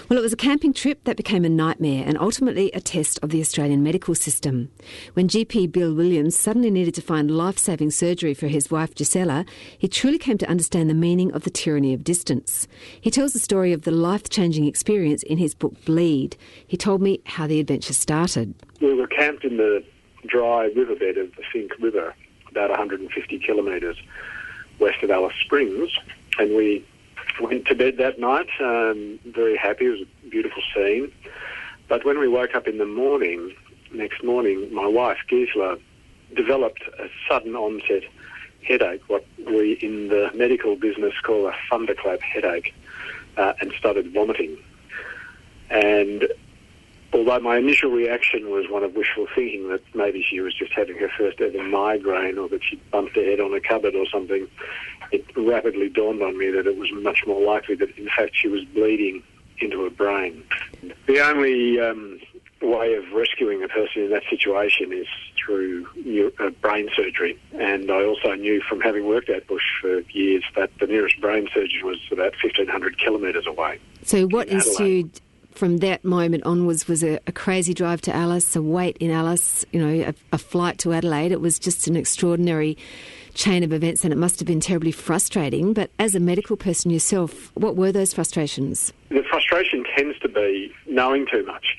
Well, it was a camping trip that became a nightmare and ultimately a test of the Australian medical system. When GP Bill Williams suddenly needed to find life-saving surgery for his wife Gisela, he truly came to understand the meaning of the tyranny of distance. He tells the story of the life-changing experience in his book Bleed. He told me how the adventure started. We were camped in the dry riverbed of the Finke River, about 150 kilometres west of Alice Springs, and we went to bed that night, very happy. It was a beautiful scene. But when we woke up in the next morning, my wife, Gisela, developed a sudden onset headache, what we in the medical business call a thunderclap headache, and started vomiting. And although my initial reaction was one of wishful thinking that maybe she was just having her first ever migraine or that she'd bumped her head on a cupboard or something, it rapidly dawned on me that it was much more likely that, in fact, she was bleeding into her brain. The only way of rescuing a person in that situation is through brain surgery. And I also knew from having worked at Bush for years that the nearest brain surgery was about 1,500 kilometres away. So what ensued from that moment onwards was a crazy drive to Alice, a wait in Alice, a flight to Adelaide. It was just an extraordinary chain of events, and it must have been terribly frustrating. But as a medical person yourself, what were those frustrations? The frustration tends to be knowing too much.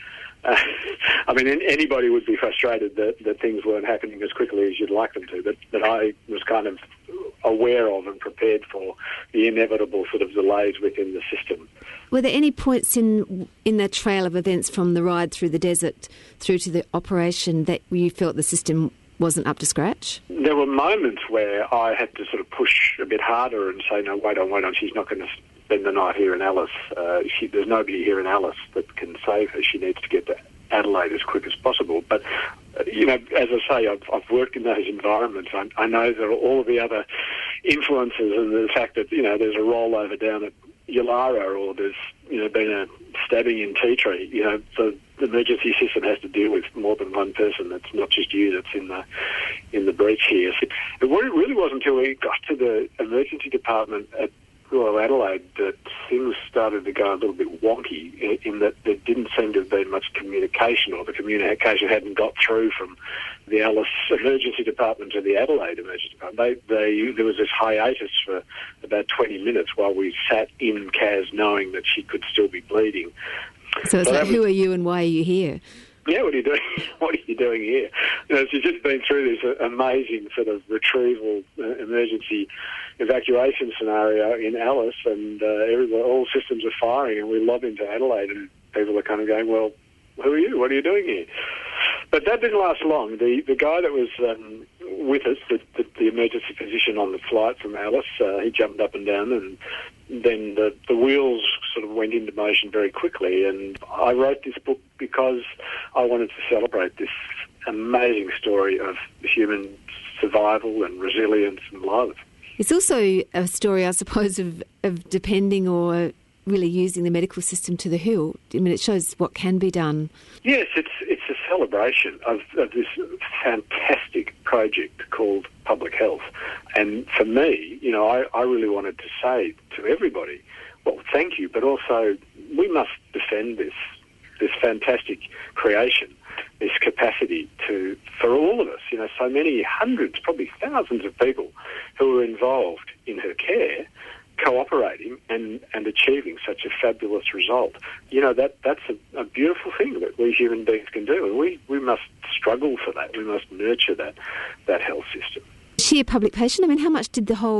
Anybody would be frustrated that things weren't happening as quickly as you'd like them to, but I was kind of aware of and prepared for the inevitable sort of delays within the system. Were there any points in the trail of events from the ride through the desert through to the operation that you felt the system wasn't up to scratch? There were moments where I had to sort of push a bit harder and say, no, wait on, she's not going to spend the night here in Alice. There's nobody here in Alice that can save her. She needs to get to Adelaide as quick as possible. But, as I say, I've worked in those environments. I know there are all of the other influences and the fact that, there's a rollover down at Yulara or there's, been a stabbing in Tea Tree. The emergency system has to deal with more than one person. It's not just you that's in the breach here. It really wasn't until we got to the emergency department at Royal Adelaide that things started to go a little bit wonky in that there didn't seem to have been much communication, or the communication hadn't got through from the Alice emergency department to the Adelaide emergency department. There was this hiatus for about 20 minutes while we sat in CAS knowing that she could still be bleeding. So it's like, who are you and why are you here? Yeah, what are you doing? What are you doing here? She's just been through this amazing sort of retrieval emergency evacuation scenario in Alice, and all systems are firing, and we lob into Adelaide, and people are kind of going, well, who are you? What are you doing here? But that didn't last long. The guy that was with us, the emergency physician on the flight from Alice, he jumped up and down, and then the wheels sort of went into motion very quickly. And I wrote this book because I wanted to celebrate this amazing story of human survival and resilience and love. It's also a story, I suppose, of depending or really using the medical system to the hilt. It shows what can be done. Yes, it's a celebration of this fantastic project called public health. And for me, I really wanted to say to everybody, well, thank you, but also we must defend this fantastic creation, this capacity for all of us, so many hundreds, probably thousands of people who were involved in her care, cooperating and achieving such a fabulous result. That's a beautiful thing that we human beings can do, and we must struggle for that. We must nurture that health system. Is she a public patient? How much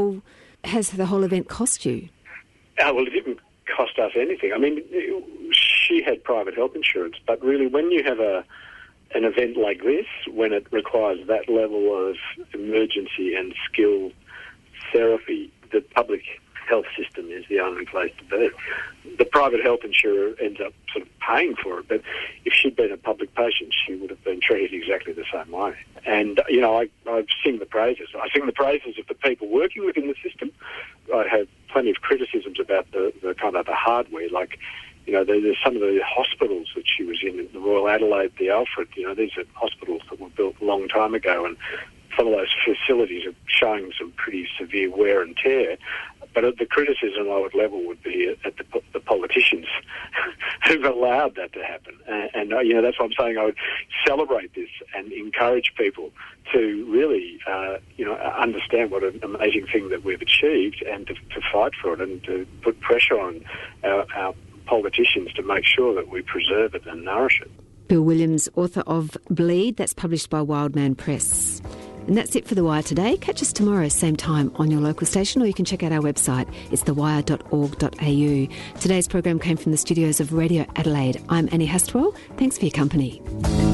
has the whole event cost you? Well, it didn't cost us anything. She had private health insurance, but really when you have an event like this, when it requires that level of emergency and skilled therapy, the public health system is the only place to be. The private health insurer ends up sort of paying for it, but if she'd been a public patient, she would have been treated exactly the same way. And, I sing the praises. I sing the praises of the people working within the system. I have plenty of criticisms about the kind of the hardware, like, there's some of the hospitals that she was in, the Royal Adelaide, the Alfred, these are hospitals that were built a long time ago, and some of those facilities are showing some pretty severe wear and tear. But the criticism I would level would be at the politicians who've allowed that to happen. And that's why I'm saying I would celebrate this and encourage people to really, understand what an amazing thing that we've achieved, and to fight for it, and to put pressure on our politicians to make sure that we preserve it and nourish it. Bill Williams, author of Bleed, that's published by Wildman Press. And that's it for The Wire today. Catch us tomorrow, same time, on your local station, or you can check out our website. It's thewire.org.au. Today's program came from the studios of Radio Adelaide. I'm Annie Hastwell. Thanks for your company.